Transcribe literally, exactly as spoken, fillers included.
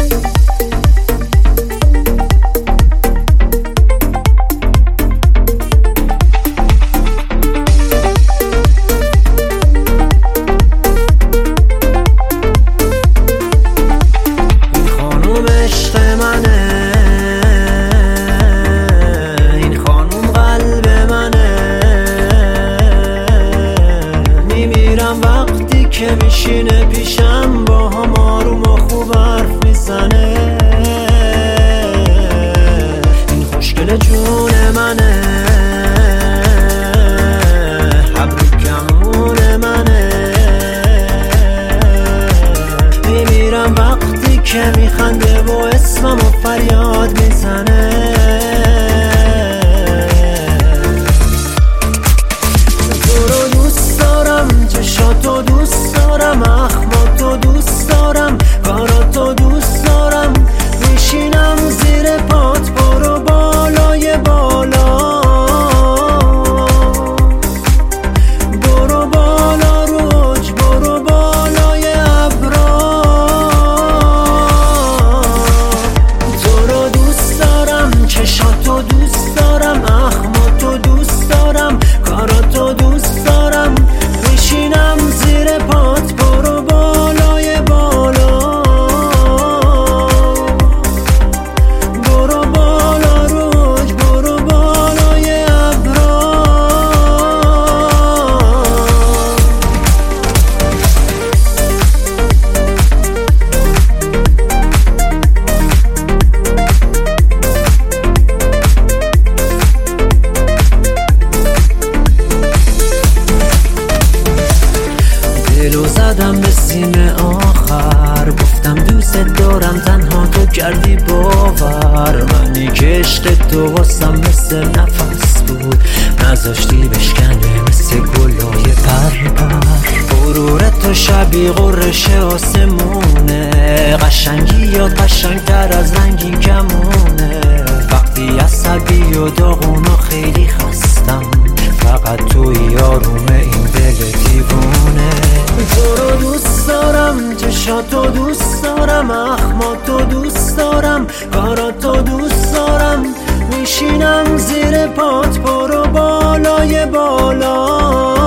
که میشینه پیشم با هم آروم و خوب حرف میزنه. این خوشگل جون منه، حبر کمون منه. میمیرم وقتی که میخنده و اسمم و فریاد میزنه. چشاتو دوست دارم، اخماتو دوست دارم، کاراتو دوست دارم. میشینم زیر پات، برو بالای بالا، برو بالا روج، برو بالای ابرا. تو رو دوست دارم، چشاتو دوست دارم، اخماتو دوست دارم، کاراتو دوست دارم. میشینم زیر پات، برو بالای بالا، برو بالا روج، برو بالای ابرا. دلو زدم به سیم آخر، گفتم دوست دارم، تنها تو کردی باور. منی که عشق تو واسم مثل نفس بود، نذاشتی بشکنه مثل گلای پر پر. غرور تو شبیه غرش آسمونه، قشنگی یا قشنگتر از رنگین کمونه. وقتی عصبی و داغون و خیلی خستم، فقط توی آروم این دل دیوونه. تو رو دوست دارم، چشاتو دوست دارم، اخماتو دوست دارم، کاراتو دوست دارم. میشینم زیر پات، برو بالای بالا.